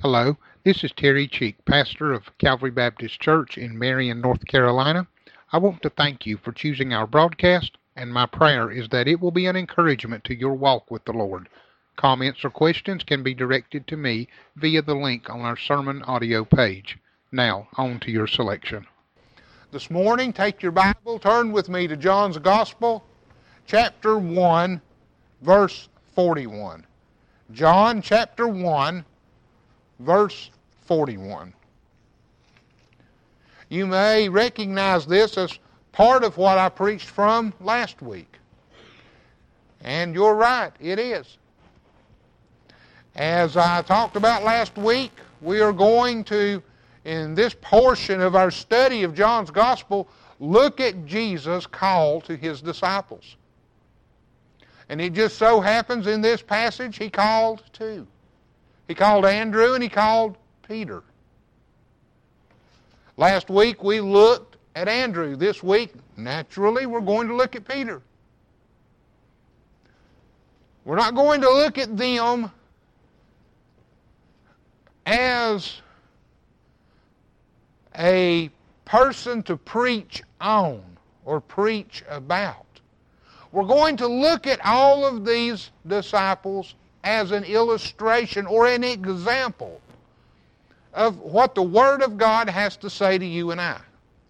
Hello, this is Terry Cheek, pastor of Calvary Baptist Church in Marion, North Carolina. I want to thank you for choosing our broadcast, and my prayer is that it will be an encouragement to your walk with the Lord. Comments or questions can be directed to me via the link on our sermon audio page. Now, on to your selection. This morning, take your Bible, turn with me to John's Gospel, chapter 1, verse 41. John chapter 1, verse 41. You may recognize this as part of what I preached from last week. And you're right, it is. As I talked about last week, we are going to, in this portion of our study of John's Gospel, look at Jesus' call to his disciples. And it just so happens in this passage he called two. He called Andrew and he called Peter. Last week we looked at Andrew. This week, naturally, we're going to look at Peter. We're not going to look at them as a person to preach on or preach about. We're going to look at all of these disciples as an illustration or an example of what the Word of God has to say to you and I.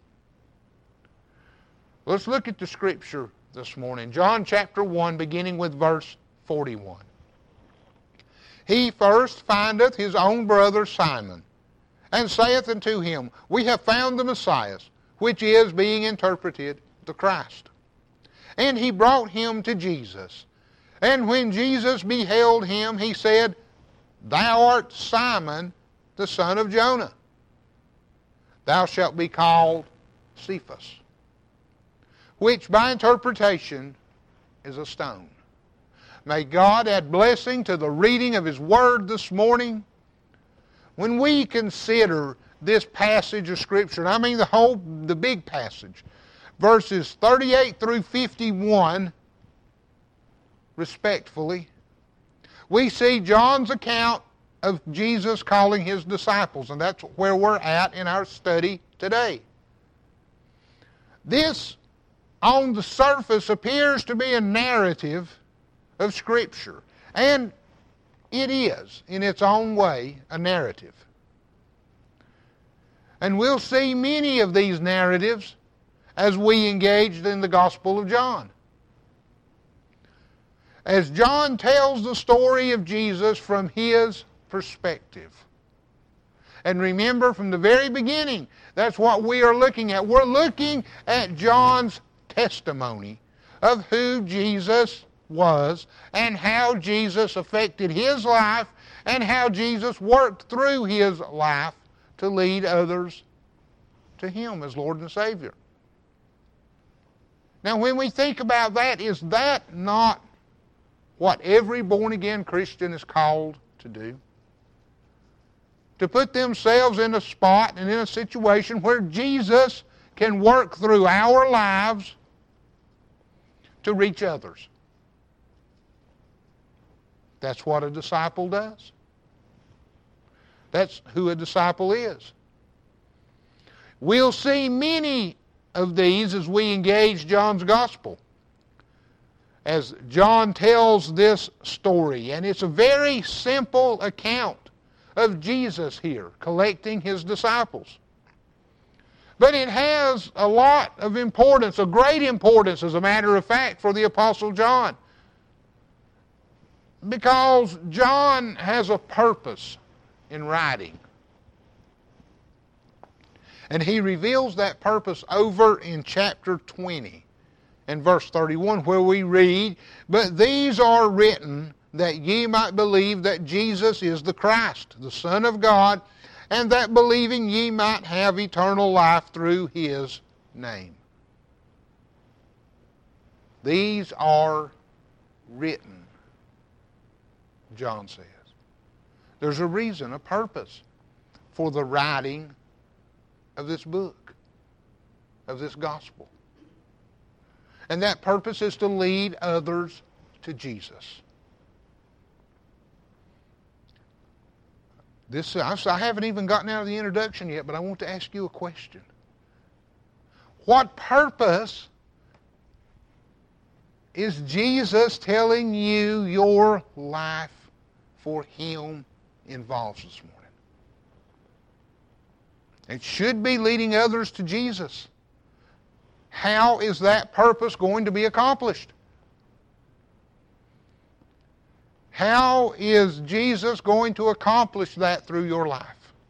Let's look at the Scripture this morning. John chapter 1, beginning with verse 41. He first findeth his own brother Simon, and saith unto him, We have found the Messiah, which is, being interpreted, the Christ. And he brought him to Jesus. And when Jesus beheld him, he said, Thou art Simon, the son of Jonah. Thou shalt be called Cephas, which by interpretation is a stone. May God add blessing to the reading of His Word this morning. When we consider this passage of Scripture, and I mean the big passage, verses 38 through 51, respectfully, we see John's account of Jesus calling his disciples, and that's where we're at in our study today. This, on the surface, appears to be a narrative of Scripture, and it is, in its own way, a narrative. And we'll see many of these narratives as we engaged in the Gospel of John. As John tells the story of Jesus from his perspective. And remember, from the very beginning, that's what we are looking at. We're looking at John's testimony of who Jesus was and how Jesus affected his life and how Jesus worked through his life to lead others to Him as Lord and Savior. Now, when we think about that, is that not what every born-again Christian is called to do? To put themselves in a spot and in a situation where Jesus can work through our lives to reach others. That's what a disciple does. That's who a disciple is. We'll see many of these as we engage John's Gospel. As John tells this story, and it's a very simple account of Jesus here, collecting his disciples. But it has a lot of importance, a great importance, as a matter of fact, for the Apostle John. Because John has a purpose in writing. And he reveals that purpose over in chapter 20 and verse 31, where we read, But these are written that ye might believe that Jesus is the Christ, the Son of God, and that believing ye might have eternal life through His name. These are written, John says. There's a reason, a purpose for the writing of this book, of this gospel. And that purpose is to lead others to Jesus. I haven't even gotten out of the introduction yet, but I want to ask you a question. What purpose is Jesus telling you your life for Him involves this morning? It should be leading others to Jesus. How is that purpose going to be accomplished? How is Jesus going to accomplish that through your life?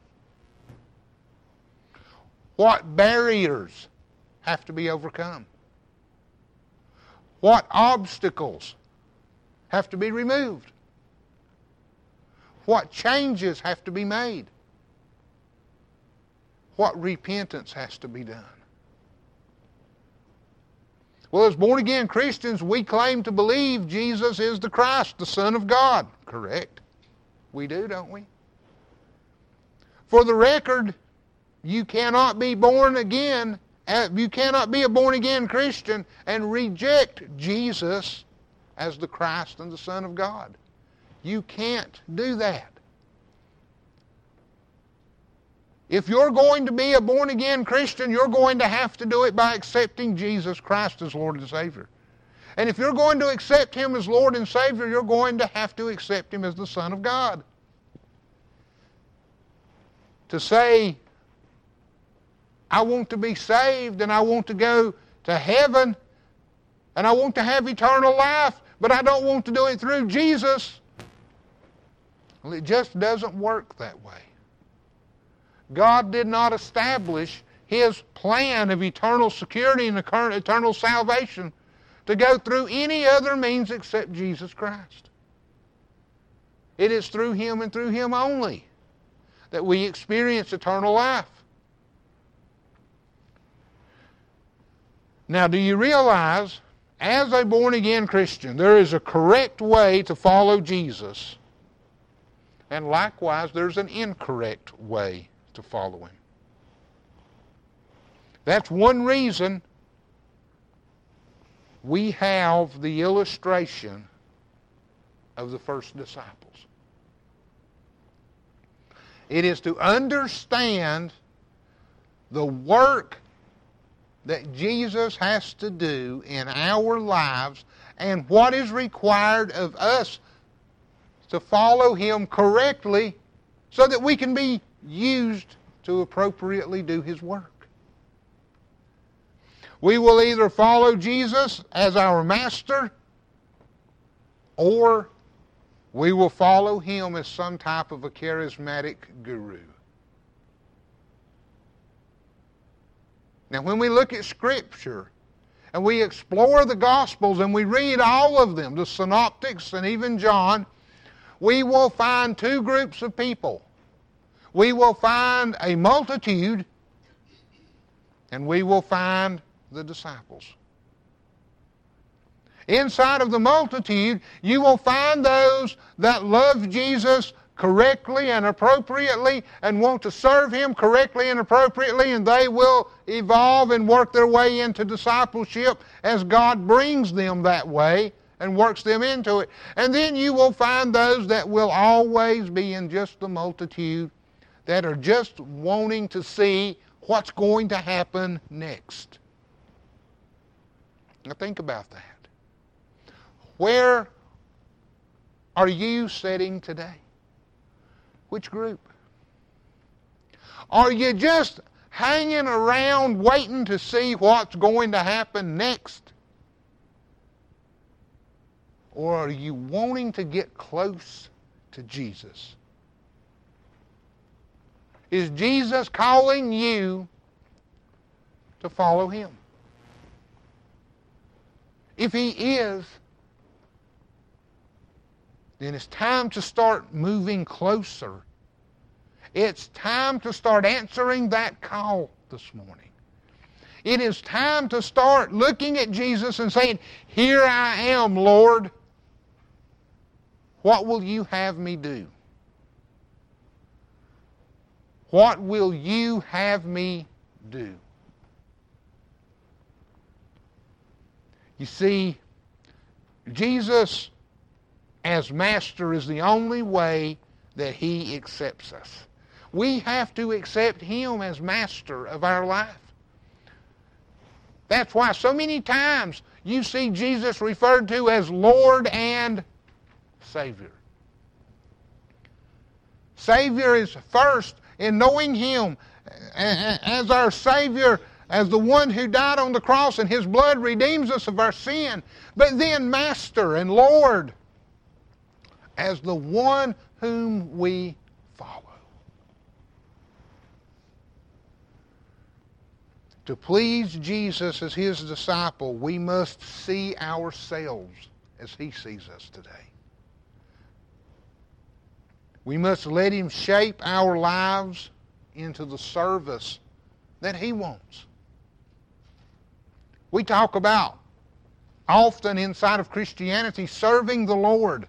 What barriers have to be overcome? What obstacles have to be removed? What changes have to be made? What repentance has to be done? Well, as born-again Christians, we claim to believe Jesus is the Christ, the Son of God. Correct? We do, don't we? For the record, you cannot be born again, you cannot be a born-again Christian and reject Jesus as the Christ and the Son of God. You can't do that. If you're going to be a born-again Christian, you're going to have to do it by accepting Jesus Christ as Lord and Savior. And if you're going to accept Him as Lord and Savior, you're going to have to accept Him as the Son of God. To say, I want to be saved and I want to go to heaven and I want to have eternal life, but I don't want to do it through Jesus. Well, it just doesn't work that way. God did not establish His plan of eternal security and eternal salvation to go through any other means except Jesus Christ. It is through Him and through Him only that we experience eternal life. Now, do you realize, as a born-again Christian, there is a correct way to follow Jesus, and likewise there's an incorrect way to follow Him. That's one reason we have the illustration of the first disciples. It is to understand the work that Jesus has to do in our lives and what is required of us to follow Him correctly so that we can be used to appropriately do His work. We will either follow Jesus as our master, or we will follow Him as some type of a charismatic guru. Now, when we look at Scripture and we explore the Gospels and we read all of them, the Synoptics and even John, we will find two groups of people. We will find a multitude, and we will find the disciples. Inside of the multitude, you will find those that love Jesus correctly and appropriately and want to serve Him correctly and appropriately, and they will evolve and work their way into discipleship as God brings them that way and works them into it. And then you will find those that will always be in just the multitude that are just wanting to see what's going to happen next. Now think about that. Where are you sitting today? Which group? Are you just hanging around waiting to see what's going to happen next? Or are you wanting to get close to Jesus? Is Jesus calling you to follow Him? If He is, then it's time to start moving closer. It's time to start answering that call this morning. It is time to start looking at Jesus and saying, "Here I am, Lord. What will you have me do? What will you have me do?" You see, Jesus as Master is the only way that He accepts us. We have to accept Him as master of our life. That's why so many times you see Jesus referred to as Lord and Savior. Savior is first in knowing Him as our Savior, as the one who died on the cross and His blood redeems us of our sin. But then Master and Lord as the one whom we follow. To please Jesus as His disciple, we must see ourselves as He sees us today. We must let Him shape our lives into the service that He wants. We talk about, often inside of Christianity, serving the Lord.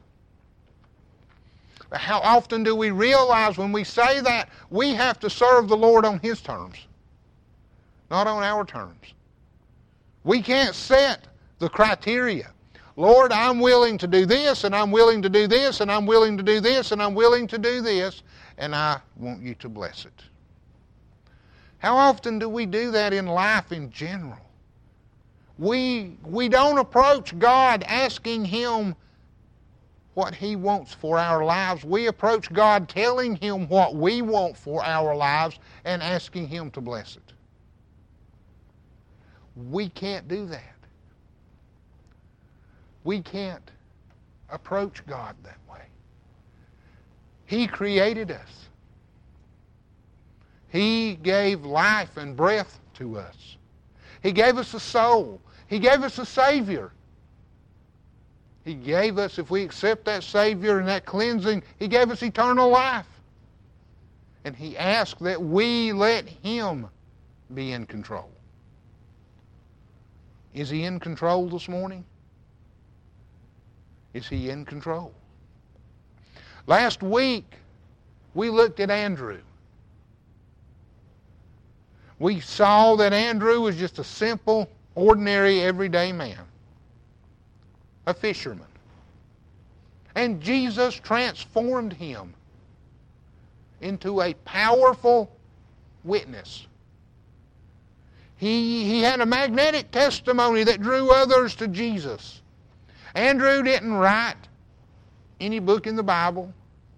How often do we realize when we say that we have to serve the Lord on His terms, not on our terms? We can't set the criteria. Lord, I'm willing to do this, and I'm willing to do this, and I'm willing to do this, and I'm willing to do this, and I want you to bless it. How often do we do that in life in general? We don't approach God asking Him what He wants for our lives. We approach God telling Him what we want for our lives and asking Him to bless it. We can't do that. We can't approach God that way. He created us. He gave life and breath to us. He gave us a soul. He gave us a Savior. He gave us, if we accept that Savior and that cleansing, He gave us eternal life. And He asked that we let Him be in control. Is He in control this morning? Is He in control? Last week, we looked at Andrew. We saw that Andrew was just a simple, ordinary, everyday man. A fisherman. And Jesus transformed him into a powerful witness. He had a magnetic testimony that drew others to Jesus. Andrew didn't write any book in the Bible.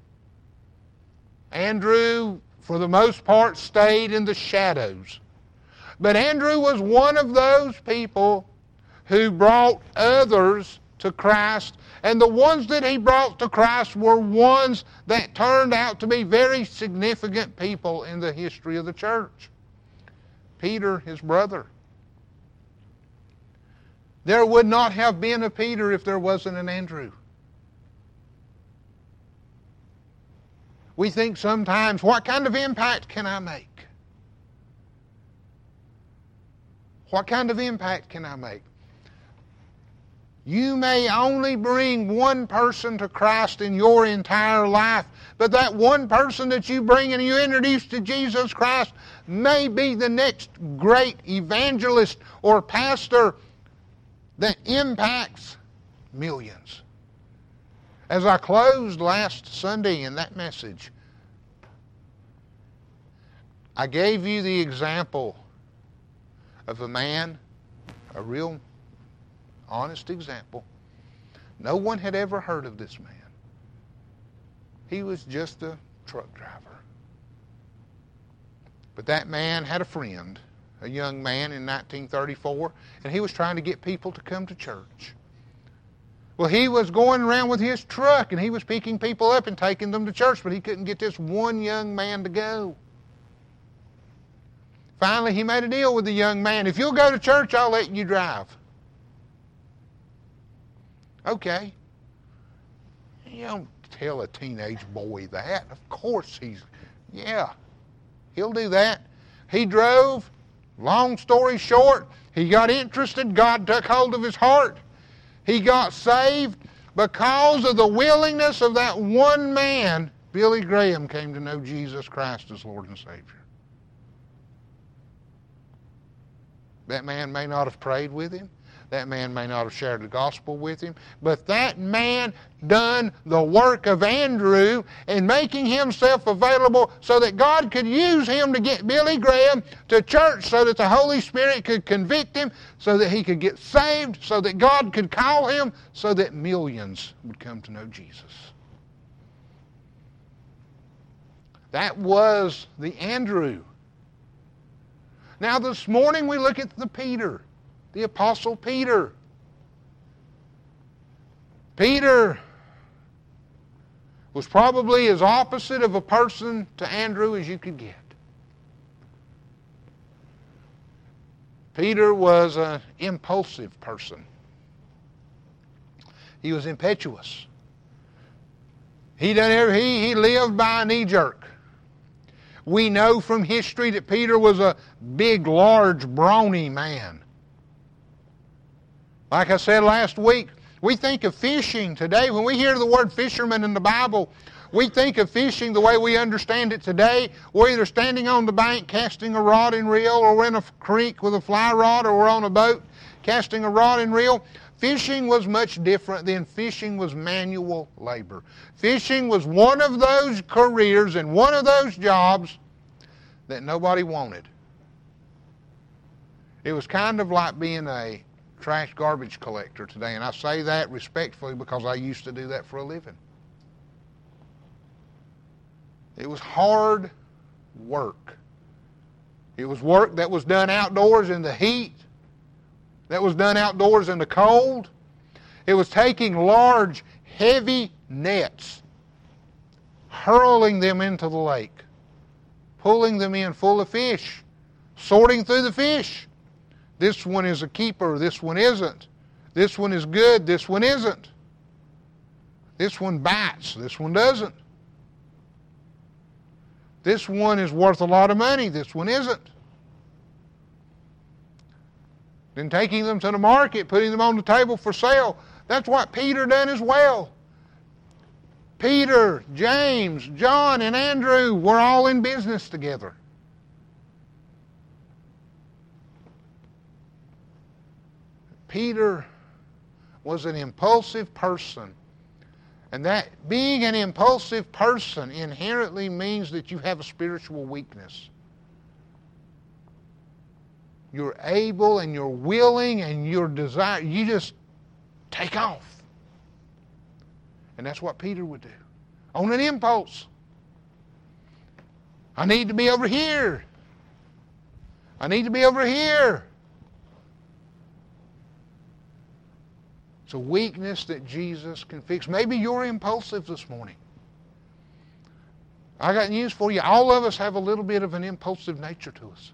Andrew, for the most part, stayed in the shadows. But Andrew was one of those people who brought others to Christ, and the ones that he brought to Christ were ones that turned out to be very significant people in the history of the church. Peter, his brother. There would not have been a Peter if there wasn't an Andrew. We think sometimes, what kind of impact can I make? What kind of impact can I make? You may only bring one person to Christ in your entire life, but that one person that you bring and you introduce to Jesus Christ may be the next great evangelist or pastor that impacts millions. As I closed last Sunday in that message, I gave you the example of a man, a real honest example. No one had ever heard of this man. He was just a truck driver. But that man had a friend, a young man in 1934, and he was trying to get people to come to church. Well, he was going around with his truck, and he was picking people up and taking them to church, but he couldn't get this one young man to go. Finally, he made a deal with the young man. If you'll go to church, I'll let you drive. Okay. You don't tell a teenage boy that. Of course he'll do that. He drove. Long story short, he got interested. God took hold of his heart. He got saved. Because of the willingness of that one man, Billy Graham came to know Jesus Christ as Lord and Savior. That man may not have prayed with him, That man may not have shared the gospel with him, but that man done the work of Andrew in making himself available so that God could use him to get Billy Graham to church, so that the Holy Spirit could convict him, so that he could get saved, so that God could call him, so that millions would come to know Jesus. That was the Andrew. Now this morning we look at the Peter. The Apostle Peter. Peter was probably as opposite of a person to Andrew as you could get. Peter was an impulsive person. He was impetuous. He lived by a knee jerk. We know from history that Peter was a big, large, brawny man. Like I said last week, we think of fishing today. When we hear the word fisherman in the Bible, we think of fishing the way we understand it today. We're either standing on the bank casting a rod and reel, or we're in a creek with a fly rod, or we're on a boat casting a rod and reel. Fishing was much different then. Fishing was manual labor. Fishing was one of those careers and one of those jobs that nobody wanted. It was kind of like being a trash garbage collector today, and I say that respectfully because I used to do that for a living. It was hard work. It was work that was done outdoors in the heat, that was done outdoors in the cold. It was taking large, heavy nets, hurling them into the lake, pulling them in full of fish, sorting through the fish. This one is a keeper, this one isn't. This one is good, this one isn't. This one bites, this one doesn't. This one is worth a lot of money, this one isn't. Then taking them to the market, putting them on the table for sale. That's what Peter done as well. Peter, James, John, and Andrew were all in business together. Peter was an impulsive person. And that being an impulsive person inherently means that you have a spiritual weakness. You're able and you're willing and your desire, you just take off. And that's what Peter would do. On an impulse. I need to be over here. I need to be over here. It's a weakness that Jesus can fix. Maybe you're impulsive this morning. I got news for you. All of us have a little bit of an impulsive nature to us.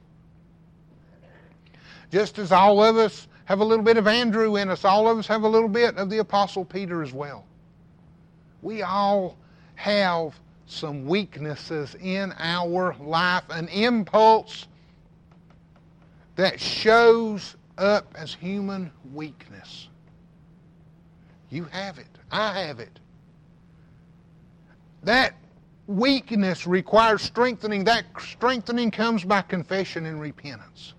Just as all of us have a little bit of Andrew in us, all of us have a little bit of the Apostle Peter as well. We all have some weaknesses in our life, an impulse that shows up as human weakness. You have it. I have it. That weakness requires strengthening. That strengthening comes by confession and repentance.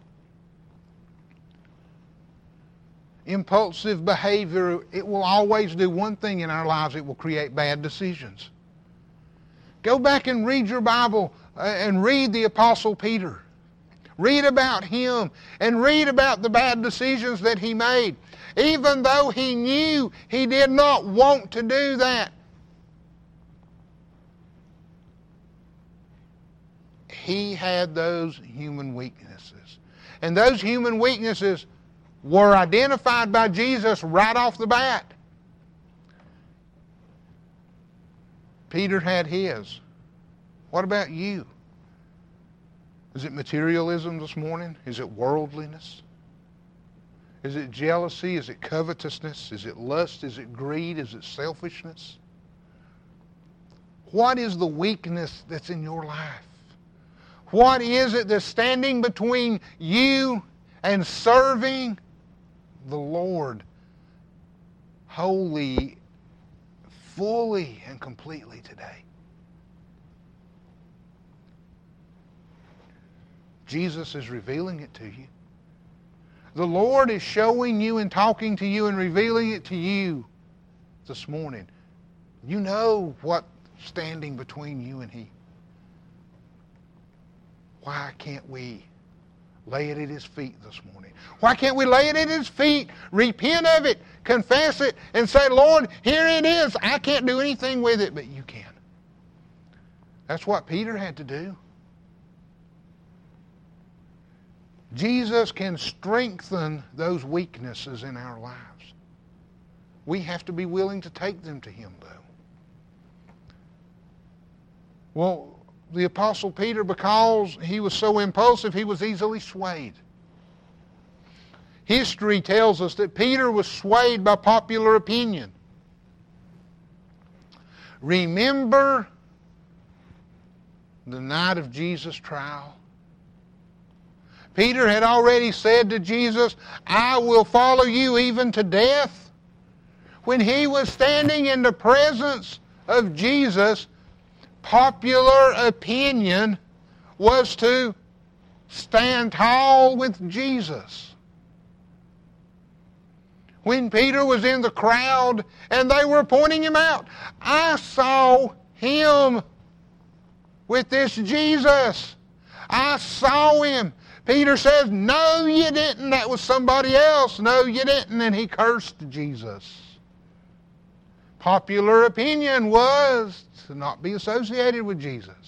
Impulsive behavior, it will always do one thing in our lives. It will create bad decisions. Go back and read your Bible and read the Apostle Peter. Read about him and read about the bad decisions that he made. Even though he knew he did not want to do that, he had those human weaknesses. And those human weaknesses were identified by Jesus right off the bat. Peter had his. What about you? Is it materialism this morning? Is it worldliness? Is it jealousy? Is it covetousness? Is it lust? Is it greed? Is it selfishness? What is the weakness that's in your life? What is it that's standing between you and serving the Lord wholly, fully, and completely today? Jesus is revealing it to you. the Lord is showing you and talking to you and revealing it to you this morning. You know what's standing between you and He. Why can't we lay it at His feet this morning? Why can't we lay it at His feet, repent of it, confess it, and say, Lord, here it is. I can't do anything with it, but You can. That's what Peter had to do. Jesus can strengthen those weaknesses in our lives. We have to be willing to take them to Him, though. Well, the Apostle Peter, because he was so impulsive, he was easily swayed. History tells us that Peter was swayed by popular opinion. Remember the night of Jesus' trial? Peter had already said to Jesus, I will follow You even to death. When he was standing in the presence of Jesus, popular opinion was to stand tall with Jesus. When Peter was in the crowd and they were pointing him out, I saw him with this Jesus. I saw him. Peter says, no, you didn't. That was somebody else. No, you didn't. And he cursed Jesus. Popular opinion was to not be associated with Jesus.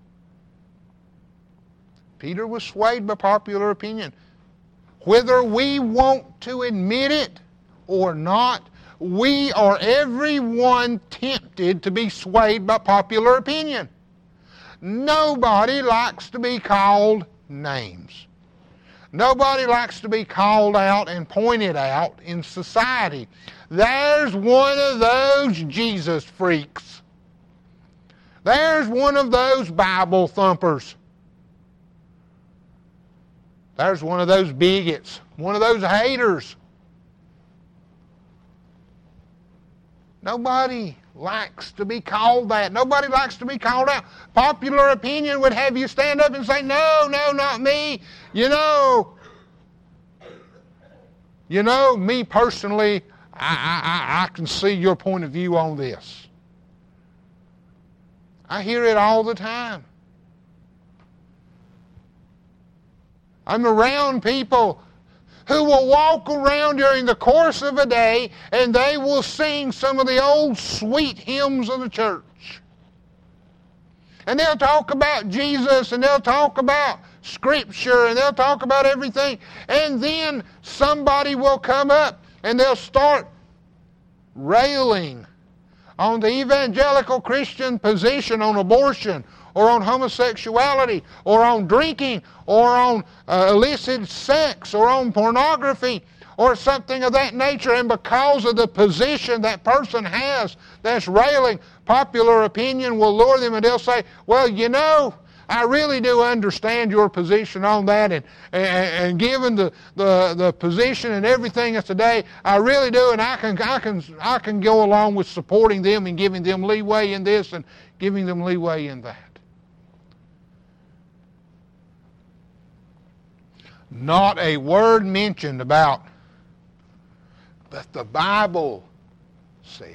Peter was swayed by popular opinion. Whether we want to admit it or not, we are everyone tempted to be swayed by popular opinion. Nobody likes to be called names. Nobody likes to be called out and pointed out in society. There's one of those Jesus freaks. There's one of those Bible thumpers. There's one of those bigots, one of those haters. Nobody likes to be called that. Nobody likes to be called out. Popular opinion would have you stand up and say, no, not me. You know, me personally, I can see your point of view on this. I hear it all the time. I'm around people who will walk around during the course of a day and they will sing some of the old sweet hymns of the church. And they'll talk about Jesus and they'll talk about Scripture and they'll talk about everything. And then somebody will come up and they'll start railing on the evangelical Christian position on abortion or on homosexuality or on drinking or on illicit sex or on pornography or something of that nature. And because of the position that person has that's railing, popular opinion will lure them and they'll say, well, you know, I really do understand your position on that, and given the position and everything of today, I really do, and I can go along with supporting them and giving them leeway in this and giving them leeway in that. Not a word mentioned about, but the Bible says.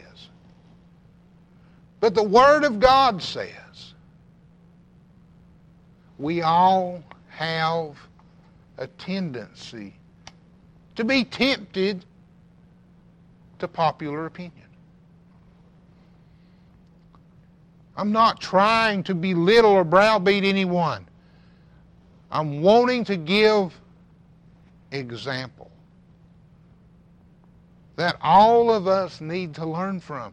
But the Word of God says. We all have a tendency to be tempted to popular opinion. I'm not trying to belittle or browbeat anyone. I'm wanting to give example that all of us need to learn from.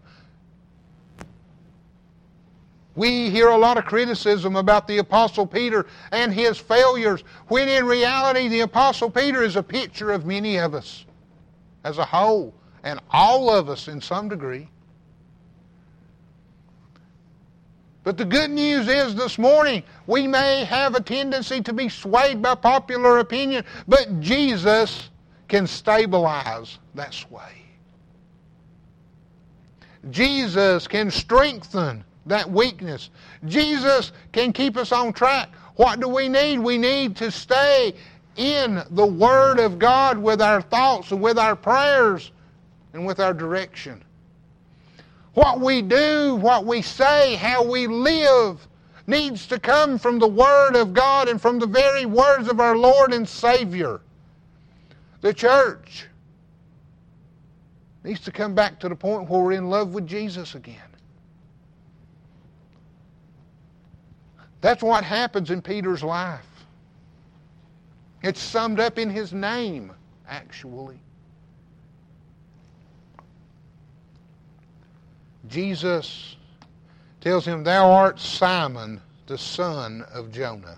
We hear a lot of criticism about the Apostle Peter and his failures, when in reality the Apostle Peter is a picture of many of us as a whole, and all of us in some degree. But the good news is this morning, we may have a tendency to be swayed by popular opinion, but Jesus can stabilize that sway. Jesus can strengthen that weakness. Jesus can keep us on track. What do we need? We need to stay in the Word of God with our thoughts and with our prayers and with our direction. What we do, what we say, how we live needs to come from the Word of God and from the very words of our Lord and Savior. The church needs to come back to the point where we're in love with Jesus again. That's what happens in Peter's life. It's summed up in his name, actually. Jesus tells him, "Thou art Simon, the son of Jonah."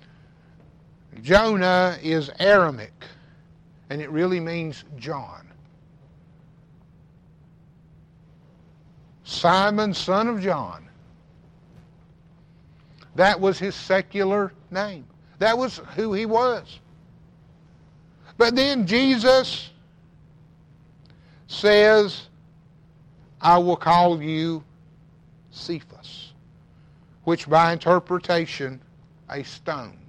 Jonah is Aramaic, and it really means John. Simon, son of John. That was his secular name. That was who he was. But then Jesus says, "I will call you Cephas," which by interpretation, a stone.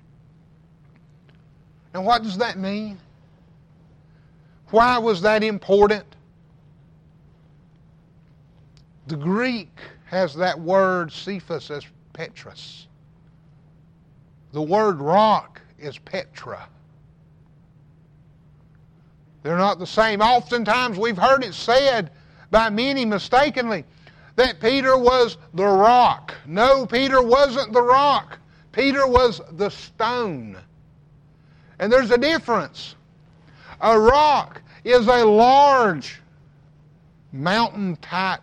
Now what does that mean? Why was that important? The Greek has that word Cephas as Petros. The word rock is Petra. They're not the same. Oftentimes we've heard it said by many mistakenly that Peter was the rock. No, Peter wasn't the rock. Peter was the stone. And there's a difference. A rock is a large mountain-type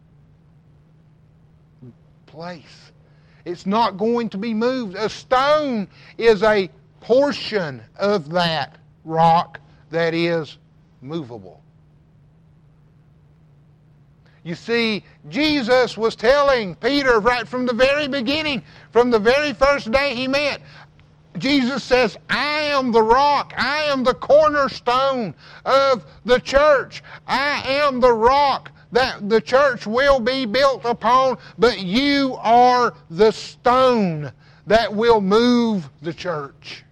place. It's not going to be moved. A stone is a portion of that rock that is movable. You see, Jesus was telling Peter right from the very beginning, from the very first day he met, Jesus says, "I am the rock. I am the cornerstone of the church. I am the rock that the church will be built upon, but you are the stone that will move the church."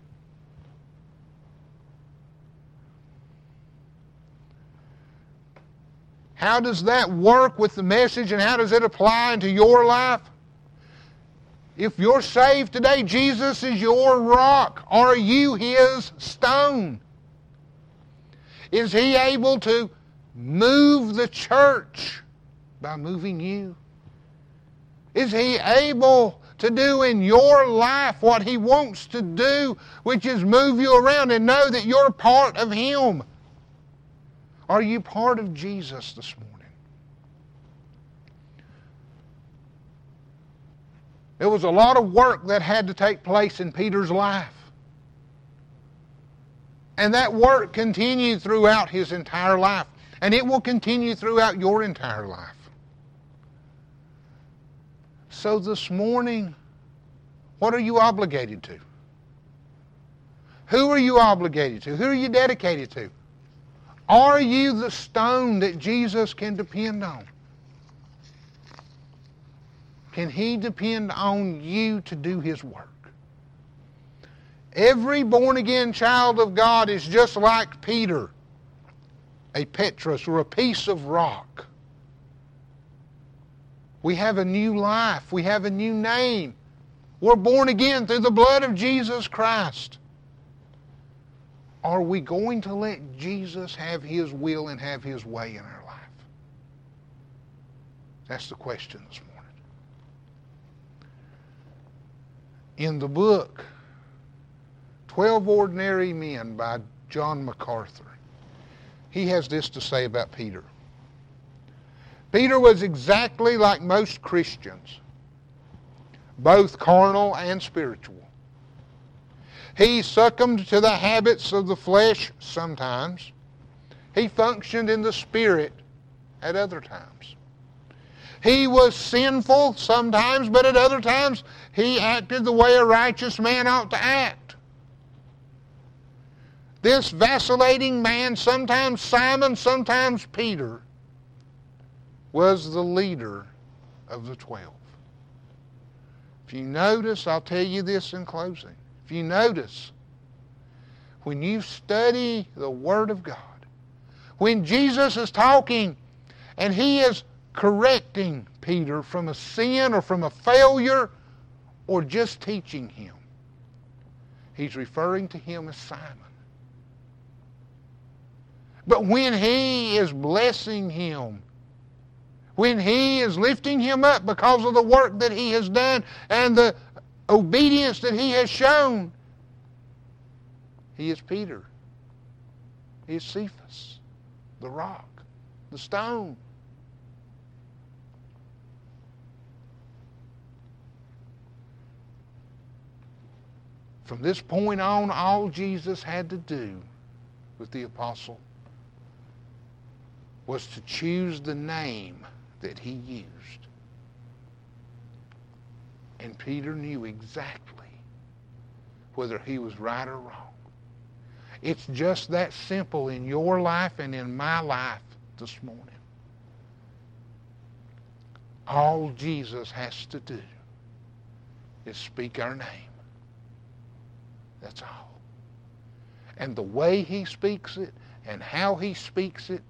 How does that work with the message, and how does it apply into your life? If you're saved today, Jesus is your rock. Are you His stone? Is He able to move the church by moving you? Is He able to do in your life what He wants to do, which is move you around and know that you're part of Him? Are you part of Jesus this morning? There was a lot of work that had to take place in Peter's life. And that work continued throughout his entire life. And it will continue throughout your entire life. So this morning, what are you obligated to? Who are you obligated to? Who are you dedicated to? Are you the stone that Jesus can depend on? Can He depend on you to do His work? Every born-again child of God is just like Peter, a Petros or a piece of rock. We have a new life. We have a new name. We're born again through the blood of Jesus Christ. Are we going to let Jesus have His will and have His way in our life? That's the question this morning. In the book 12 Ordinary Men by John MacArthur, he has this to say about Peter. Peter was exactly like most Christians, both carnal and spiritual. He succumbed to the habits of the flesh sometimes. He functioned in the Spirit at other times. He was sinful sometimes, but at other times he acted the way a righteous man ought to act. This vacillating man, sometimes Simon, sometimes Peter, was the leader of the 12. If you notice, I'll tell you this in closing. If you notice, when you study the Word of God, when Jesus is talking and he is correcting Peter from a sin or from a failure or just teaching him, he's referring to him as Simon. But when he is blessing him, when he is lifting him up because of the work that he has done and the obedience that he has shown, he is Peter. He is Cephas, the rock, the stone. From this point on, all Jesus had to do with the apostle was to choose the name that he used. And Peter knew exactly whether he was right or wrong. It's just that simple in your life and in my life this morning. All Jesus has to do is speak our name. That's all. And the way he speaks it and how he speaks it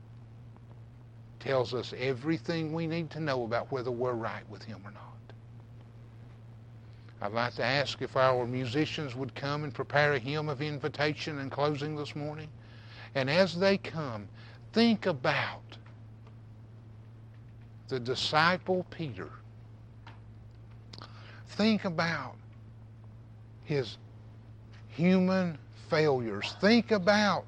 tells us everything we need to know about whether we're right with him or not. I'd like to ask if our musicians would come and prepare a hymn of invitation and closing this morning. And as they come, think about the disciple Peter. Think about his human failures. Think about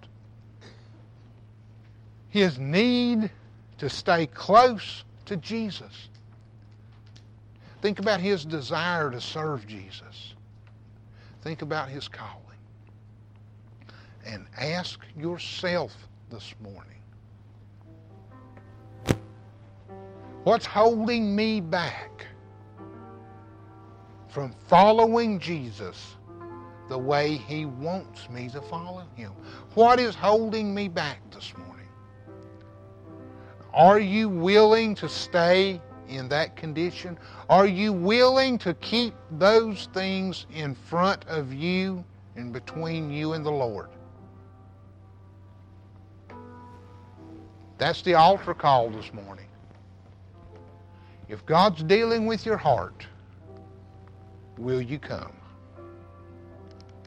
his need to stay close to Jesus. Think about his desire to serve Jesus. Think about his calling. And ask yourself this morning, what's holding me back from following Jesus the way he wants me to follow him? What is holding me back this morning? Are you willing to stay in that condition? Are you willing to keep those things in front of you and between you and the Lord? That's the altar call this morning. If God's dealing with your heart, will you come?